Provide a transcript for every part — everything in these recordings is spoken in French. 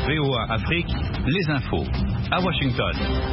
VOA Afrique, les infos. À Washington.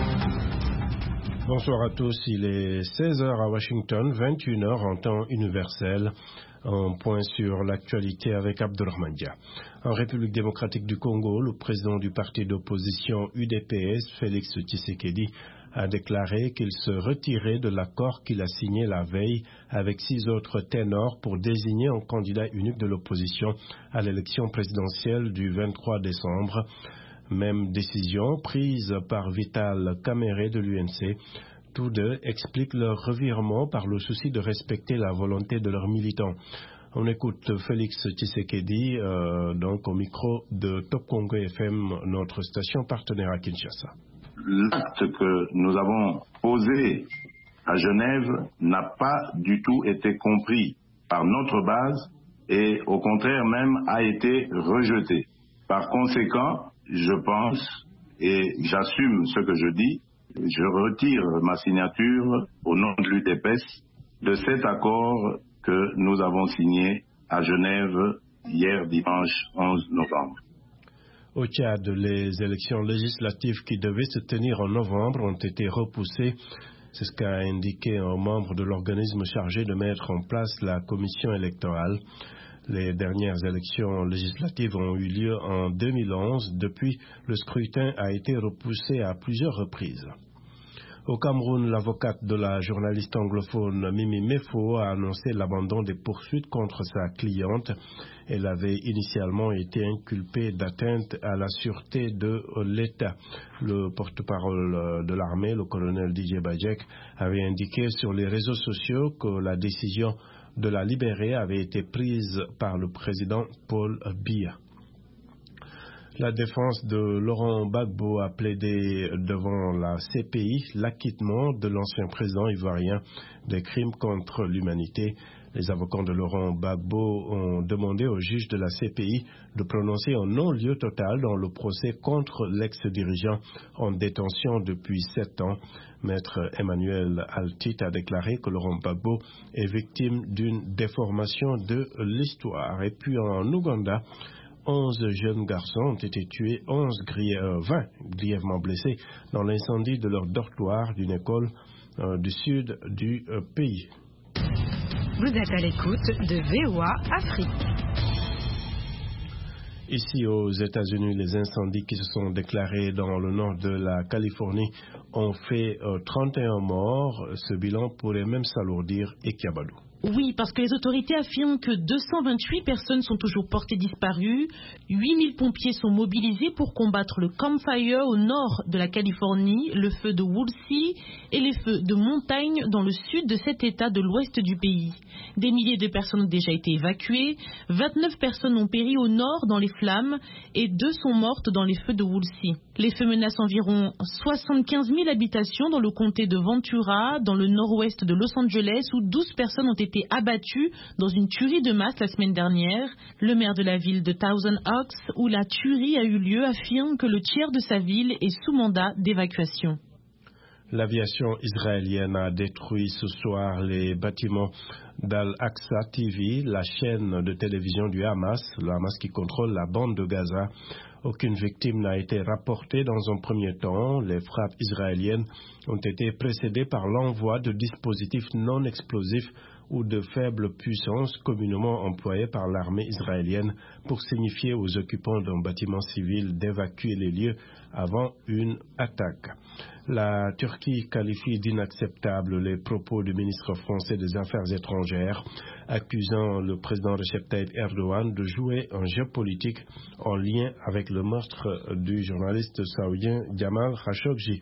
Bonsoir à tous, il est 16h à Washington, 21h en temps universel. Un point sur l'actualité avec Abdurrahman Dia. En République démocratique du Congo, le président du parti d'opposition UDPS, Félix Tshisekedi, a déclaré qu'il se retirait de l'accord qu'il a signé la veille avec 6 autres ténors pour désigner un candidat unique de l'opposition à l'élection présidentielle du 23 décembre. Même décision prise par Vital Kamerhe de l'UNC. Tous deux expliquent leur revirement par le souci de respecter la volonté de leurs militants. On écoute Félix Tshisekedi donc au micro de Top Congo FM, notre station partenaire à Kinshasa. L'acte que nous avons posé à Genève n'a pas du tout été compris par notre base et au contraire même a été rejeté. Par conséquent, je pense et j'assume ce que je dis, je retire ma signature au nom de l'UDPS de cet accord que nous avons signé à Genève hier dimanche 11 novembre. Au Tchad, les élections législatives qui devaient se tenir en novembre ont été repoussées. C'est ce qu'a indiqué un membre de l'organisme chargé de mettre en place la commission électorale. Les dernières élections législatives ont eu lieu en 2011. Depuis, le scrutin a été repoussé à plusieurs reprises. Au Cameroun, l'avocate de la journaliste anglophone Mimi Mefo a annoncé l'abandon des poursuites contre sa cliente. Elle avait initialement été inculpée d'atteinte à la sûreté de l'État. Le porte-parole de l'armée, le colonel Didier Badjek, avait indiqué sur les réseaux sociaux que la décision de la libérer avait été prise par le président Paul Biya. La défense de Laurent Gbagbo a plaidé devant la CPI l'acquittement de l'ancien président ivoirien des crimes contre l'humanité. Les avocats de Laurent Gbagbo ont demandé au juge de la CPI de prononcer un non-lieu total dans le procès contre l'ex-dirigeant en détention depuis 7 ans. Maître Emmanuel Altit a déclaré que Laurent Gbagbo est victime d'une déformation de l'histoire. Et puis en Ouganda, 11 jeunes garçons ont été tués, 20 grièvement blessés dans l'incendie de leur dortoir d'une école du sud du pays. Vous êtes à l'écoute de VOA Afrique. Ici aux États-Unis, les incendies qui se sont déclarés dans le nord de la Californie ont fait 31 morts. Ce bilan pourrait même s'alourdir et Kiabadou. Oui, parce que les autorités affirment que 228 personnes sont toujours portées disparues. 8000 pompiers sont mobilisés pour combattre le Camp Fire au nord de la Californie, le feu de Woolsey et les feux de montagne dans le sud de cet état de l'ouest du pays. Des milliers de personnes ont déjà été évacuées. 29 personnes ont péri au nord dans les flammes et 2 sont mortes dans les feux de Woolsey. Les feux menacent environ 75 000 habitations dans le comté de Ventura, dans le nord-ouest de Los Angeles, où 12 personnes ont été abattues dans une tuerie de masse la semaine dernière. Le maire de la ville de Thousand Oaks, où la tuerie a eu lieu, affirme que le tiers de sa ville est sous mandat d'évacuation. L'aviation israélienne a détruit ce soir les bâtiments d'Al-Aqsa TV, la chaîne de télévision du Hamas, le Hamas qui contrôle la bande de Gaza. Aucune victime n'a été rapportée dans un premier temps. Les frappes israéliennes ont été précédées par l'envoi de dispositifs non explosifs ou de faible puissance communément employés par l'armée israélienne pour signifier aux occupants d'un bâtiment civil d'évacuer les lieux avant une attaque. La Turquie qualifie d'inacceptables les propos du ministre français des Affaires étrangères, accusant le président Recep Tayyip Erdogan de jouer un jeu politique en lien avec le meurtre du journaliste saoudien Jamal Khashoggi.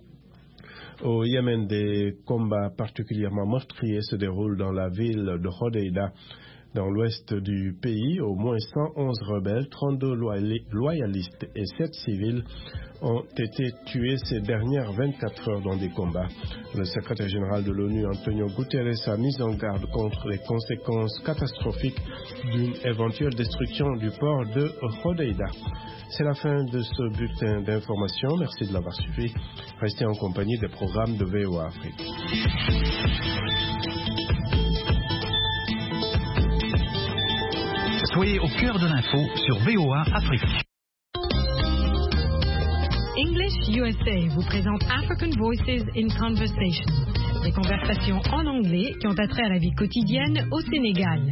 Au Yémen, des combats particulièrement meurtriers se déroulent dans la ville de Hodeïda, dans l'ouest du pays. Au moins 111 rebelles, 32 loyalistes et 7 civils ont été tués ces dernières 24 heures dans des combats. Le secrétaire général de l'ONU, Antonio Guterres, a mis en garde contre les conséquences catastrophiques d'une éventuelle destruction du port de Hodeïda. C'est la fin de ce bulletin d'information. Merci de l'avoir suivi. Restez en compagnie des programmes de VOA Afrique. Soyez au cœur de l'info sur VOA Afrique. English USA vous présente African Voices in Conversation, des conversations en anglais qui ont attrait à la vie quotidienne au Sénégal.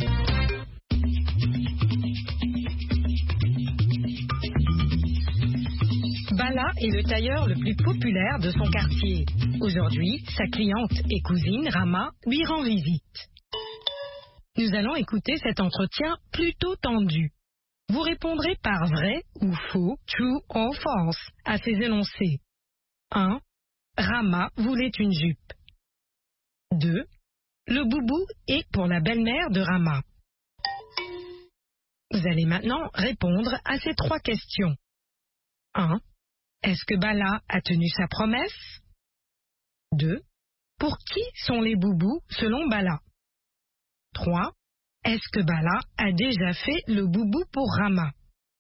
Bala est le tailleur le plus populaire de son quartier. Aujourd'hui, sa cliente et cousine, Rama, lui rend visite. Nous allons écouter cet entretien plutôt tendu. Vous répondrez par vrai ou faux, true or false, à ces énoncés. 1. Rama voulait une jupe. 2. Le boubou est pour la belle-mère de Rama. Vous allez maintenant répondre à ces 3 questions. 1. Est-ce que Bala a tenu sa promesse? 2. Pour qui sont les boubous selon Bala? 3. Est-ce que Bala a déjà fait le boubou pour Rama?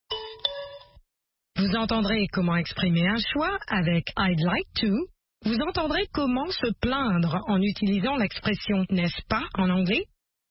Vous entendrez comment exprimer un choix avec I'd like to. Vous entendrez comment se plaindre en utilisant l'expression n'est-ce pas en anglais.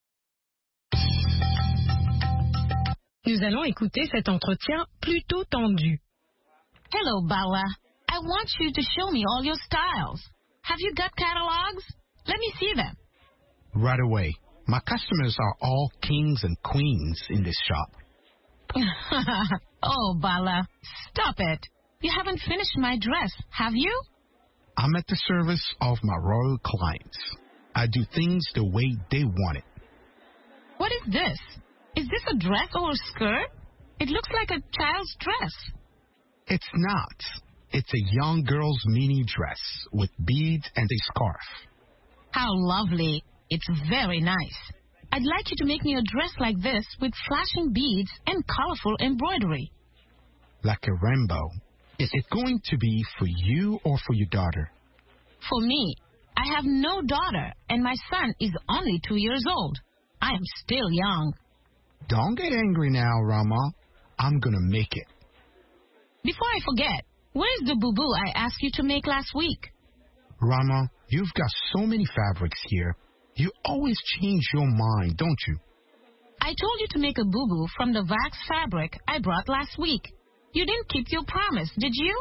Nous allons écouter cet entretien plutôt tendu. Hello, Bala. I want you to show me all your styles. Have you got catalogs? Let me see them. Right away. My customers are all kings and queens in this shop. Oh, Bala, stop it. You haven't finished my dress, have you? I'm at the service of my royal clients. I do things the way they want it. What is this? Is this a dress or a skirt? It looks like a child's dress. It's not. It's a young girl's mini dress with beads and a scarf. How lovely. It's very nice. I'd like you to make me a dress like this with flashing beads and colorful embroidery. Like a rainbow. Is it going to be for you or for your daughter? For me. I have no daughter, and my son is only 2 years old. I am still young. Don't get angry now, Rama. I'm gonna make it. Before I forget, where's the boubou I asked you to make last week? Rama, you've got so many fabrics here. You always change your mind, don't you? I told you to make a boubou from the wax fabric I brought last week. You didn't keep your promise, did you?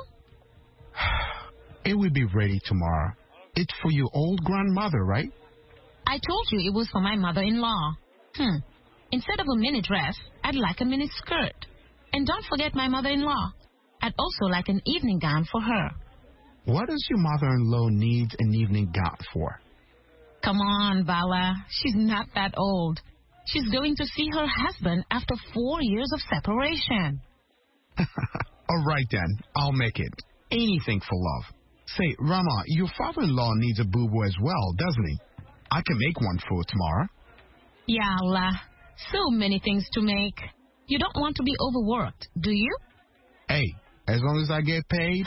It will be ready tomorrow. It's for your old grandmother, right? I told you it was for my mother-in-law. Instead of a mini dress, I'd like a mini skirt. And don't forget my mother-in-law. I'd also like an evening gown for her. What does your mother-in-law need an evening gown for? Come on, Bala. She's not that old. She's going to see her husband after 4 years of separation. All right, then. I'll make it. Anything for love. Say, Rama, your father-in-law needs a boo-boo as well, doesn't he? I can make one for tomorrow. Ya Allah. So many things to make. You don't want to be overworked, do you? Hey, as long as I get paid.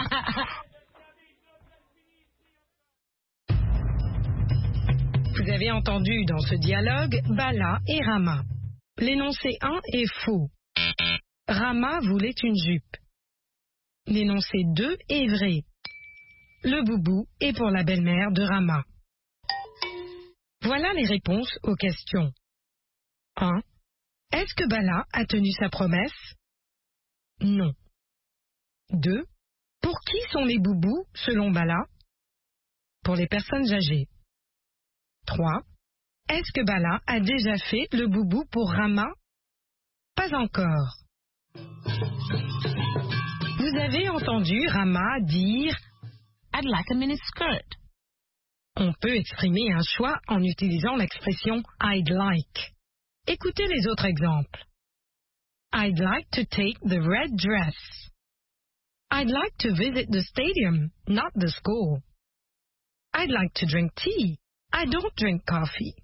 Vous avez entendu dans ce dialogue Bala et Rama. L'énoncé 1 est faux. Rama voulait une jupe. L'énoncé 2 est vrai. Le boubou est pour la belle-mère de Rama. Voilà les réponses aux questions. 1. Est-ce que Bala a tenu sa promesse? Non. 2. Pour qui sont les boubous, selon Bala? Pour les personnes âgées. 3. Est-ce que Bala a déjà fait le boubou pour Rama? Pas encore. Vous avez entendu Rama dire « I'd like a mini skirt ». On peut exprimer un choix en utilisant l'expression « I'd like ». Écoutez les autres exemples. I'd like to take the red dress. I'd like to visit the stadium, not the school. I'd like to drink tea. I don't drink coffee.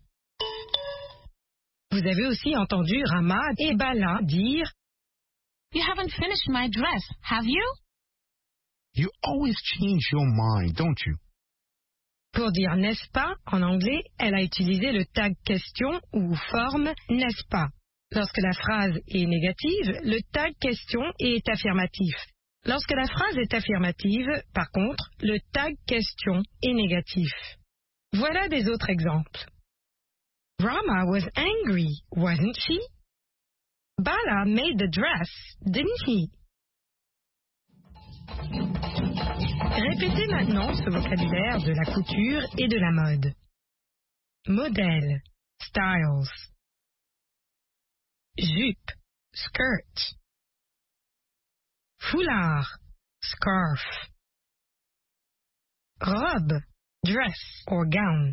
Vous avez aussi entendu Rama et Bala dire You haven't finished my dress, have you? You always change your mind, don't you? Pour dire n'est-ce pas, en anglais, elle a utilisé le tag question ou forme n'est-ce pas. Lorsque la phrase est négative, le tag question est affirmatif. Lorsque la phrase est affirmative, par contre, le tag question est négatif. Voilà des autres exemples. Rama was angry, wasn't she? Bala made the dress, didn't he? Répétez maintenant ce vocabulaire de la couture et de la mode. Modèle, styles. Jupe, skirt. Foulard, scarf. Robe, dress or gown.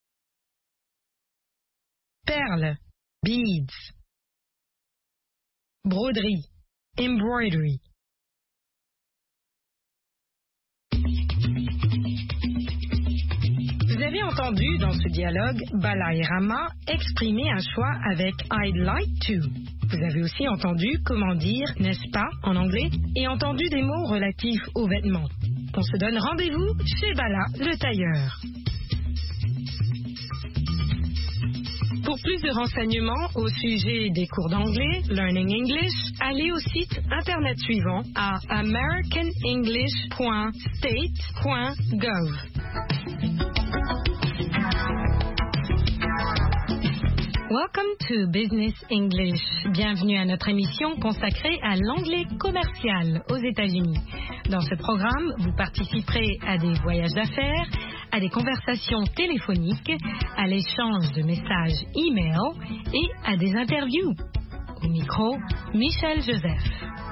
Perles, beads. Broderie, embroidery. Vous avez entendu dans ce dialogue Bala et Rama exprimer un choix avec I'd like to. Vous avez aussi entendu comment dire n'est-ce pas en anglais et entendu des mots relatifs aux vêtements. On se donne rendez-vous chez Bala le tailleur. Pour plus de renseignements au sujet des cours d'anglais, Learning English, allez au site internet suivant à americanenglish.state.gov. Welcome to Business English. Bienvenue à notre émission consacrée à l'anglais commercial aux États-Unis. Dans ce programme, vous participerez à des voyages d'affaires, à des conversations téléphoniques, à l'échange de messages e-mail et à des interviews. Au micro, Michel Joseph.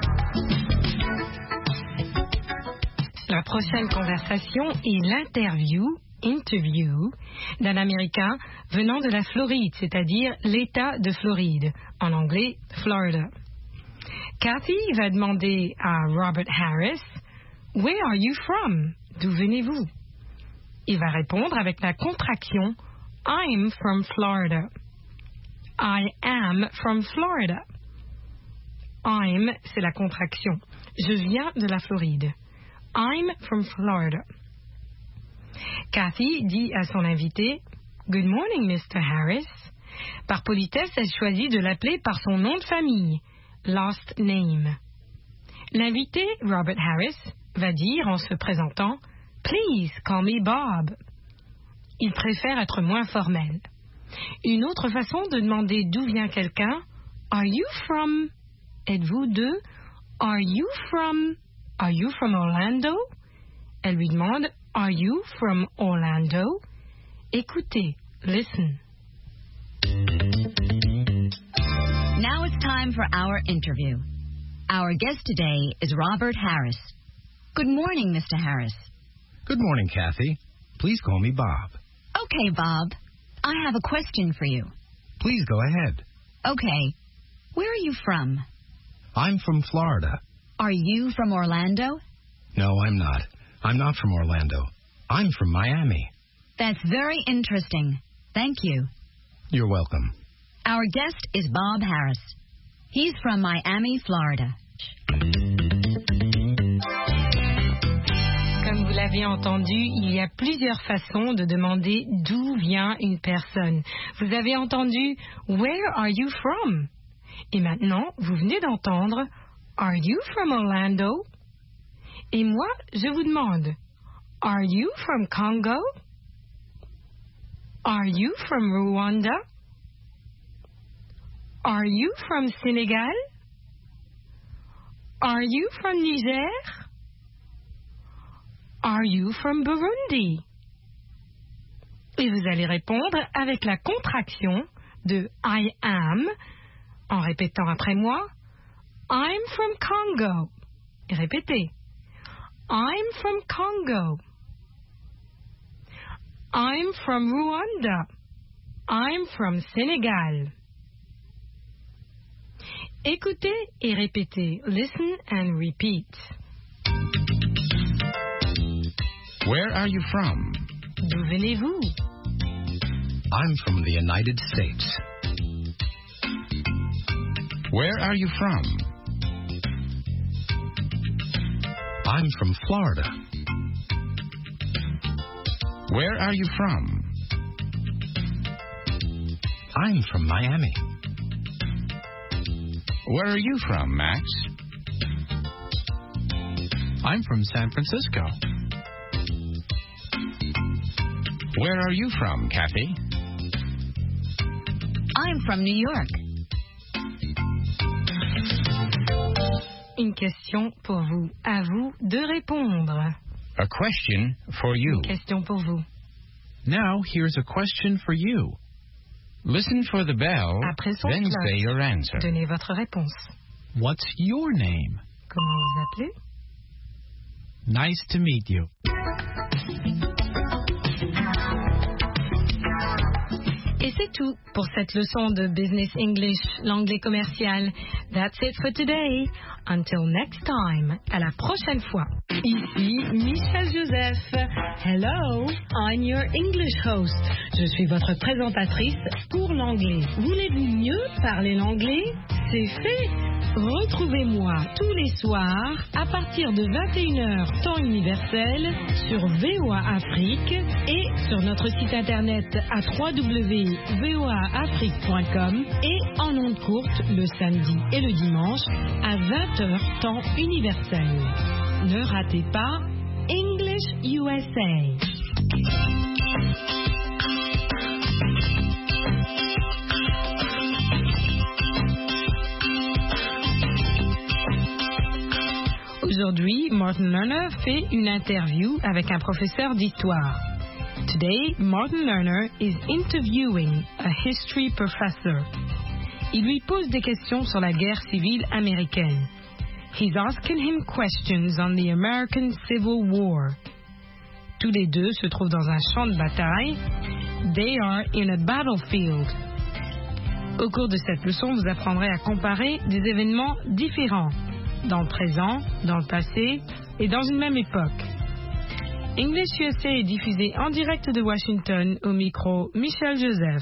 La prochaine conversation est l'interview d'un Américain venant de la Floride, c'est-à-dire l'État de Floride, en anglais Florida. Kathy va demander à Robert Harris, « Where are you from? D'où venez-vous? » Il va répondre avec la contraction « I'm from Florida ». « I am from Florida ». « I'm » c'est la contraction. Je viens de la Floride. « I'm from Florida ». Kathy dit à son invité « Good morning, Mr. Harris ». Par politesse, elle choisit de l'appeler par son nom de famille, last name. L'invité, Robert Harris, va dire en se présentant « Please call me Bob ». Il préfère être moins formel. Une autre façon de demander d'où vient quelqu'un « Are you from » Êtes-vous de « Are you from Orlando » Elle lui demande « Are you from Orlando ?» Écoutez, listen. Now it's time for our interview. Our guest today is Robert Harris. Good morning, Mr. Harris. Good morning, Kathy. Please call me Bob. Okay, Bob. I have a question for you. Please go ahead. Okay. Where are you from? I'm from Florida. Are you from Orlando? No, I'm not. I'm not from Orlando. I'm from Miami. That's very interesting. Thank you. You're welcome. Our guest is Bob Harris. He's from Miami, Florida. Comme vous l'avez entendu, il y a plusieurs façons de demander d'où vient une personne. Vous avez entendu « Where are you from ?» Et maintenant, vous venez d'entendre « Are you from Orlando ?» Et moi, je vous demande « Are you from Congo? Are you from Rwanda? Are you from Senegal? Are you from Niger? Are you from Burundi? » Et vous allez répondre avec la contraction de I am, en répétant après moi, I'm from Congo. Et répétez, I'm from Congo. I'm from Rwanda. I'm from Senegal. Écoutez et répétez. Listen and repeat. Where are you from? D'où venez-vous? I'm from the United States. Where are you from? I'm from Florida. Where are you from? I'm from Miami. Where are you from, Max? I'm from San Francisco. Where are you from, Kathy? I'm from New York. Une question pour vous. À vous de répondre. A question for you. Question pour vous. Now, here's a question for you. Listen for the bell, Après son then cloche, say your answer. donnez votre réponse. What's your name? Comment vous appelez? Nice to meet you. Et c'est tout pour cette leçon de Business English, l'anglais commercial. That's it for today. Until next time. À la prochaine fois. Ici Michel Joseph. Hello, I'm your English host. Je suis votre présentatrice pour l'anglais. Voulez-vous mieux parler l'anglais? C'est fait. Retrouvez-moi tous les soirs à partir de 21h temps universel sur VOA Afrique et sur notre site internet à www.voaafrique.com et en ondes courtes le samedi et le dimanche à 20h temps universel. Ne ratez pas English USA. Aujourd'hui, Martin Lerner fait une interview avec un professeur d'histoire. Today, Martin Lerner is interviewing a history professor. Il lui pose des questions sur la guerre civile américaine. He's asking him questions on the American Civil War. Tous les deux se trouvent dans un champ de bataille. They are in a battlefield. Au cours de cette leçon, vous apprendrez à comparer des événements différents, dans le présent, dans le passé et dans une même époque. English USA est diffusé en direct de Washington au micro Michel Joseph.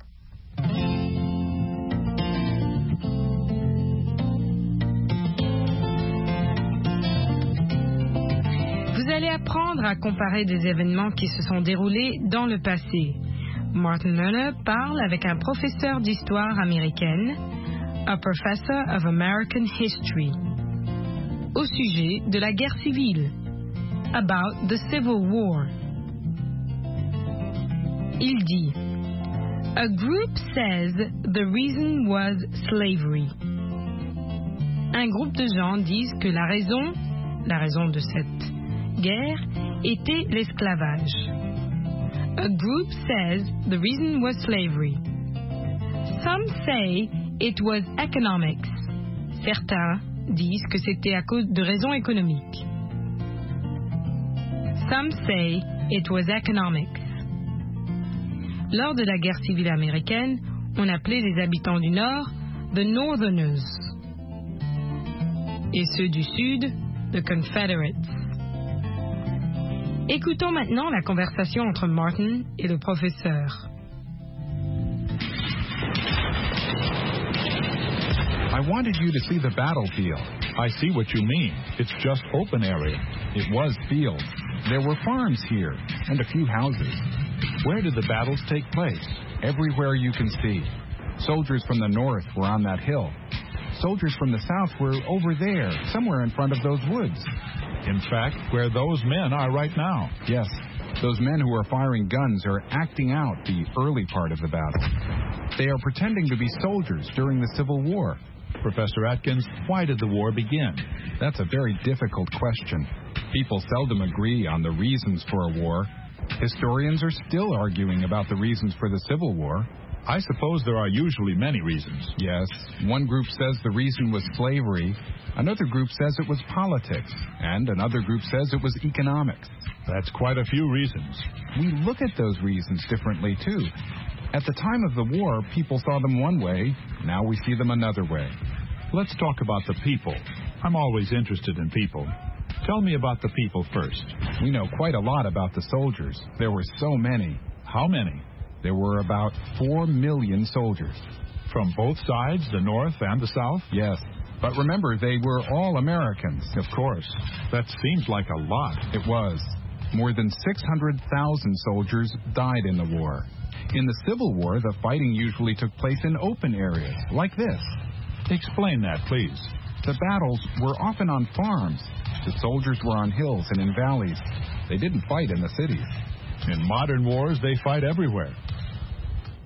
Vous allez apprendre à comparer des événements qui se sont déroulés dans le passé. Martin Lerner parle avec un professeur d'histoire américaine, a professor of American history, au sujet de la guerre civile, about the Civil War. Il dit, a group says the reason was slavery. Un groupe de gens disent que la raison de cette guerre était l'esclavage. A group says the reason was slavery. Some say it was economics. Certains disent que c'était à cause de raisons économiques. Some say it was economics. Lors de la guerre civile américaine, on appelait les habitants du Nord the Northerners et ceux du Sud the Confederates. Écoutons maintenant la conversation entre Martin et le professeur. I wanted you to see the battlefield. I see what you mean. It's just open area. It was field. There were farms here and a few houses. Where did the battles take place? Everywhere you can see. Soldiers from the north were on that hill. Soldiers from the south were over there, somewhere in front of those woods. In fact, where those men are right now. Yes, those men who are firing guns are acting out the early part of the battle. They are pretending to be soldiers during the Civil War. Professor Atkins, why did the war begin? That's a very difficult question. People seldom agree on the reasons for a war. Historians are still arguing about the reasons for the Civil War. I suppose there are usually many reasons. Yes. One group says the reason was slavery. Another group says it was politics. And another group says it was economics. That's quite a few reasons. We look at those reasons differently, too. At the time of the war, people saw them one way. Now we see them another way. Let's talk about the people. I'm always interested in people. Tell me about the people first. We know quite a lot about the soldiers. There were so many. How many? There were about 4 million soldiers. From both sides, the North and the South? Yes. But remember, they were all Americans. Of course. That seems like a lot. It was. More than 600,000 soldiers died in the war. In the Civil War, the fighting usually took place in open areas, like this. Explain that, please. The battles were often on farms. The soldiers were on hills and in valleys. They didn't fight in the cities. In modern wars, they fight everywhere.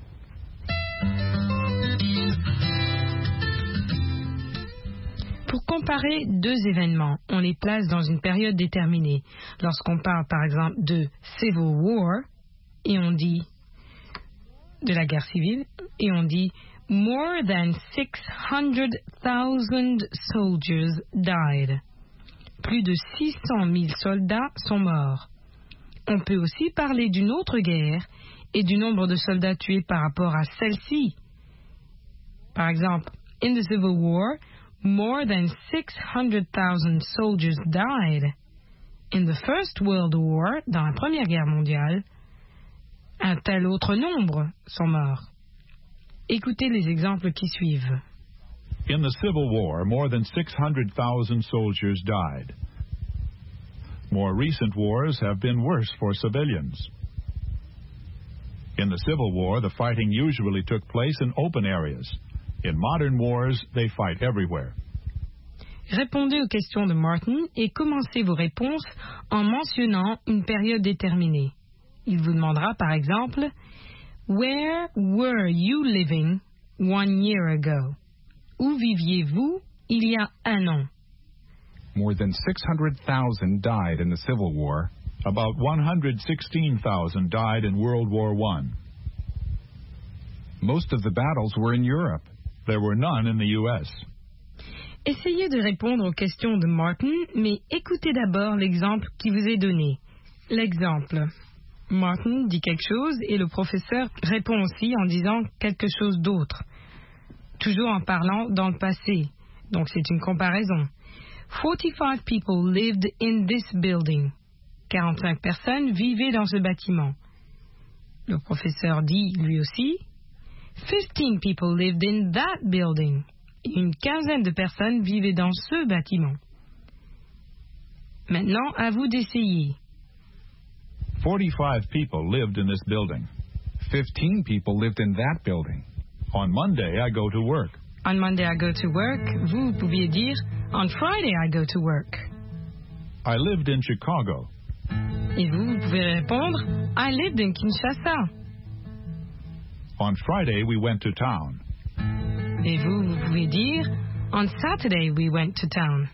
Pour comparer deux événements, on les place dans une période déterminée. Lorsqu'on parle par exemple de Civil War, et on dit de la guerre civile, et on dit more than 600,000 soldiers died. Plus de 600 000 soldats sont morts. On peut aussi parler d'une autre guerre et du nombre de soldats tués par rapport à celle-ci. Par exemple, in the Civil War, more than 600,000 soldiers died. In the First World War, dans la Première Guerre mondiale, un tel autre nombre sont morts. Écoutez les exemples qui suivent. In the Civil War, more than 600,000 soldiers died. More recent wars have been worse for civilians. In the Civil War, the fighting usually took place in open areas. In modern wars, they fight everywhere. Répondez aux questions de Martin et commencez vos réponses en mentionnant une période déterminée. Il vous demandera par exemple « Where were you living 1 year ago » Où viviez-vous il y a un an? More than 600,000 died in the Civil War. About 116,000 died in World War I. Most of the battles were in Europe. There were none in the U.S. Essayez de répondre aux questions de Martin, mais écoutez d'abord l'exemple qui vous est donné. L'exemple. Martin dit quelque chose et le professeur répond aussi en disant quelque chose d'autre. Toujours en parlant dans le passé. Donc c'est une comparaison. 45 people lived in this building. 45 personnes vivaient dans ce bâtiment. Le professeur dit lui aussi 15 people lived in that building. Une quinzaine de personnes vivaient dans ce bâtiment. Maintenant, à vous d'essayer. 45 people lived in this building. 15 people lived in that building. On Monday, I go to work. On Monday, I go to work. Vous pouviez dire On Friday, I go to work. I lived in Chicago. Et vous pouvez répondre I lived in Kinshasa. On Friday, we went to town. Et vous pouvez dire On Saturday, we went to town.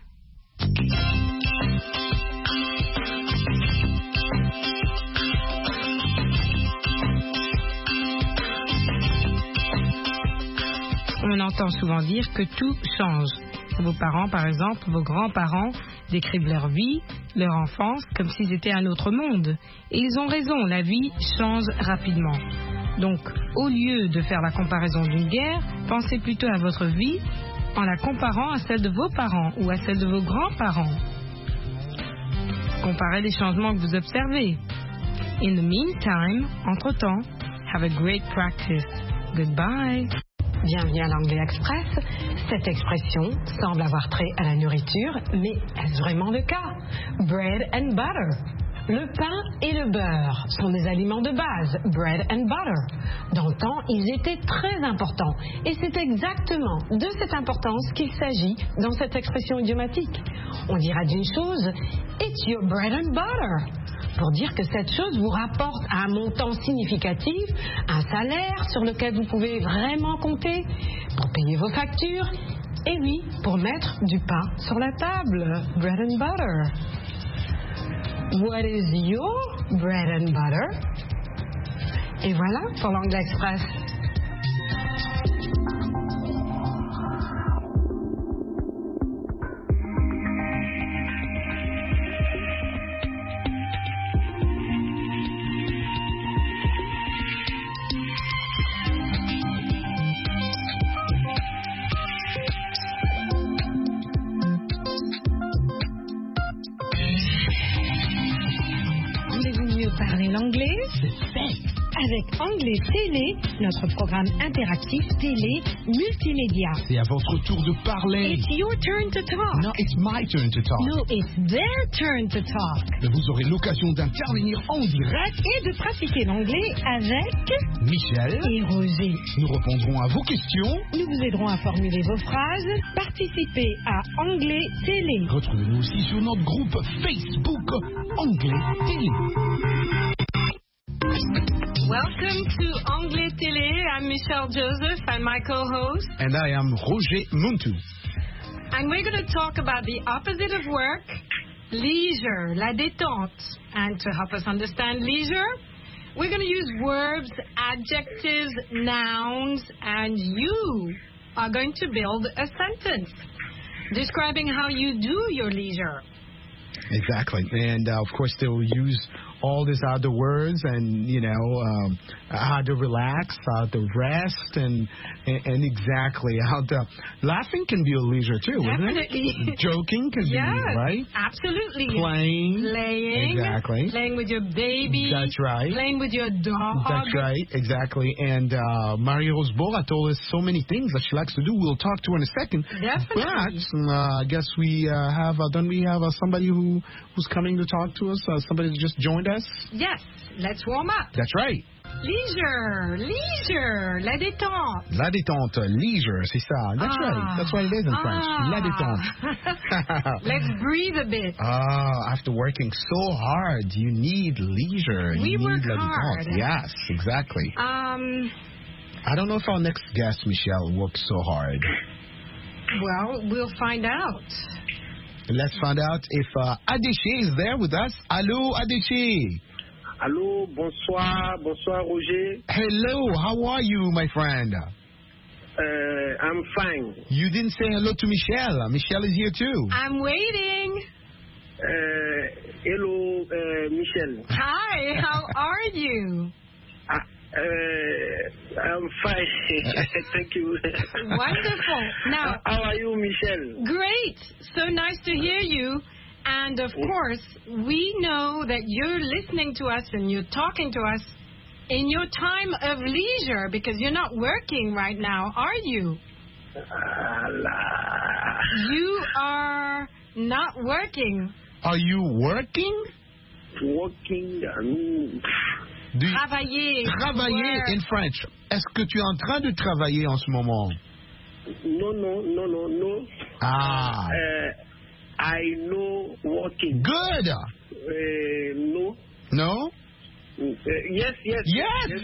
On entend souvent dire que tout change. Vos parents, par exemple, vos grands-parents décrivent leur vie, leur enfance, comme s'ils étaient un autre monde. Et ils ont raison, la vie change rapidement. Donc, au lieu de faire la comparaison d'une guerre, pensez plutôt à votre vie en la comparant à celle de vos parents ou à celle de vos grands-parents. Comparez les changements que vous observez. In the meantime, entre-temps, have a great practice. Goodbye. Bienvenue à l'Anglais Express. Cette expression semble avoir trait à la nourriture, mais est-ce vraiment le cas? Bread and butter. Le pain et le beurre sont des aliments de base, bread and butter. Dans le temps, ils étaient très importants. Et c'est exactement de cette importance qu'il s'agit dans cette expression idiomatique. On dira d'une chose, it's your bread and butter, pour dire que cette chose vous rapporte un montant significatif, un salaire sur lequel vous pouvez vraiment compter, pour payer vos factures, et oui, pour mettre du pain sur la table, bread and butter. What is your bread and butter? Et voilà pour l'Anglais Express. Parler l'anglais, avec Anglais Télé, notre programme interactif télé multimédia. C'est à votre tour de parler. It's your turn to talk. No, it's my turn to talk. No, it's their turn to talk. Vous aurez l'occasion d'intervenir en direct et de pratiquer l'anglais avec Michel et Roger. Nous répondrons à vos questions. Nous vous aiderons à formuler vos phrases. Participez à Anglais Télé. Retrouvez-nous aussi sur notre groupe Facebook Anglais Télé. Welcome to Anglais Télé. I'm Michelle Joseph and my co-host. And I am Roger Muntu. And we're going to talk about the opposite of work, leisure, la détente. And to help us understand leisure, we're going to use verbs, adjectives, nouns, and you are going to build a sentence describing how you do your leisure. Exactly. And, of course, they will use all these other words and, how to relax, how to rest, and exactly how to... Laughing can be a leisure, too, Definitely. Isn't it? Joking can be, right? Absolutely. Playing. Exactly. Playing with your baby. That's right. Playing with your dog. That's right, exactly. And Marie-Rose Bora told us so many things that she likes to do. We'll talk to her in a second. Definitely. But I guess we don't we have somebody who's coming to talk to us? Somebody that just joined us? Yes. Let's warm up. That's right. Leisure, la détente. La détente, leisure, c'est ça. That's right. That's what it is in French. La détente. Let's breathe a bit. After working so hard, you need leisure. We work hard. Yes, exactly. I don't know if our next guest, Michelle, works so hard. Well, we'll find out. Let's find out if Adéché is there with us. Allô, Adéché. Allô, bonsoir Roger. Hello, how are you, my friend? I'm fine. You didn't say hello to Michelle. Michelle is here too. I'm waiting. Hello, Michelle. Hi, how are you? I'm fine. Thank you. Wonderful. Now, how are you, Michelle? Great. So nice to hear you. And, of course, we know that you're listening to us and you're talking to us in your time of leisure because you're not working right now, are you? You are not working. Are you working? Working. Travailler in French. Est-ce que tu es en train de travailler en ce moment? No. I know working. Good. No. No? Yes. Yes,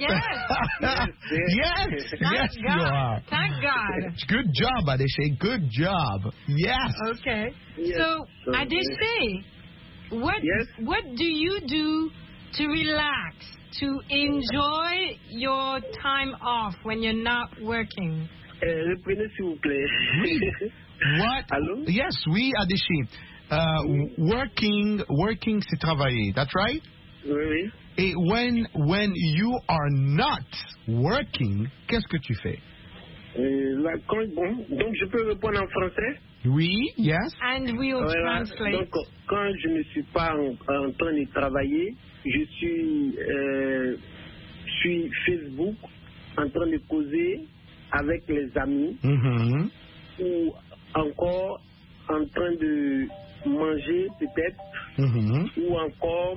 you are. Thank God. Good job, Adéché. Good job. Yes. Okay. Yes. So Adéché, what do you do to relax, to enjoy your time off when you're not working? Reprenez s'il vous plaît. What? Hello? Yes, oui, Adéché. Working, c'est travailler. That's right? Oui. Et when you are not working, qu'est-ce que tu fais? Donc, je peux répondre en français? Oui, yes. And we'll translate. Donc, quand je ne suis pas en train de travailler, je suis Facebook en train de causer avec les amis ou encore en train de manger peut-être ou encore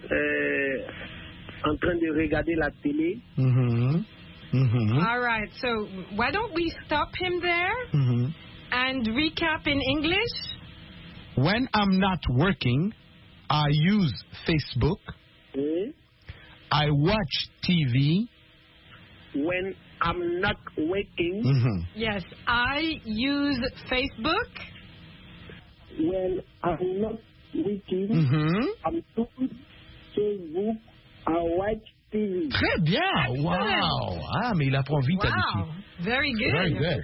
en train de regarder la télé. All right, so why don't we stop him there and recap in English? When I'm not working, I use Facebook. I watch TV. When I'm not working. Yes, I use Facebook. When I'm not working, I'm doing Facebook. I watch TV. Très bien. Wow. Ah, mais il apprend vite, Wow. Very good. Very good.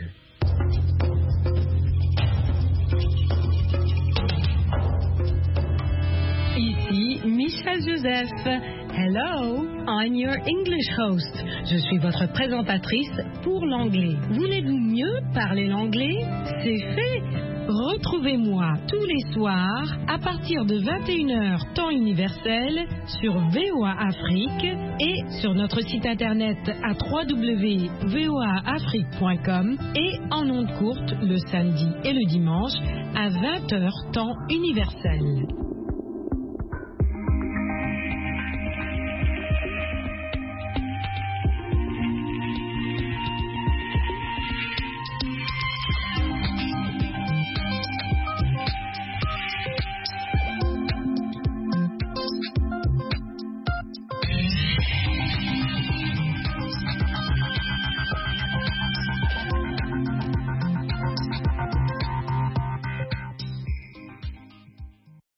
Ici Michelle Joseph. Hello, I'm your English host. Je suis votre présentatrice pour l'anglais. Voulez-vous mieux parler l'anglais? C'est fait. Retrouvez-moi tous les soirs à partir de 21h temps universel sur VOA Afrique et sur notre site internet à www.voaafrique.com et en ondes courtes le samedi et le dimanche à 20h temps universel.